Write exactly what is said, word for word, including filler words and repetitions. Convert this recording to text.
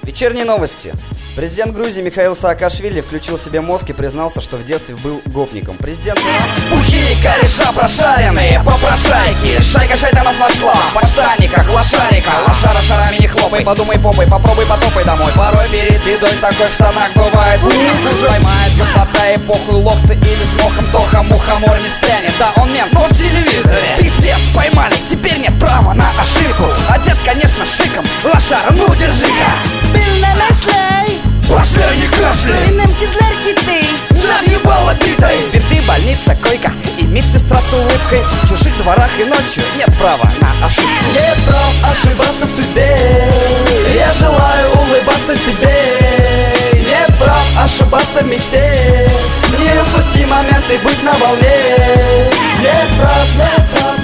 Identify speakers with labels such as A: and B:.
A: Вечерние новости. Президент Грузии Михаил Саакашвили включил себе мозг и признался, что в детстве был гопником. Президент...
B: Ухи, кореша прошаренные, попрошайки. Шайка шайтанов нашла, в подштанниках лошарика. Лошара шарами не хлопай, подумай попой, попробуй потопай домой. Порой перед бедой такой в штанах бывает. Поймает гопота и похуй локты или с мохом тоха. Мухомор не стрянет, да он мент, но в телевизоре. Пиздец, поймали, теперь нет права на ошибку. Одет, конечно, шиком, лошара, ну держи-ка. Пошляй, не кашляй! Наебала битой!
A: Беды, больница, койка и медсестра с улыбкой. В чужих дворах и ночью нет права на ошибку.
B: Нет прав ошибаться в судьбе. Я желаю улыбаться тебе. Нет прав ошибаться в мечте. Не упусти момент и быть на волне. Нет прав, нет прав.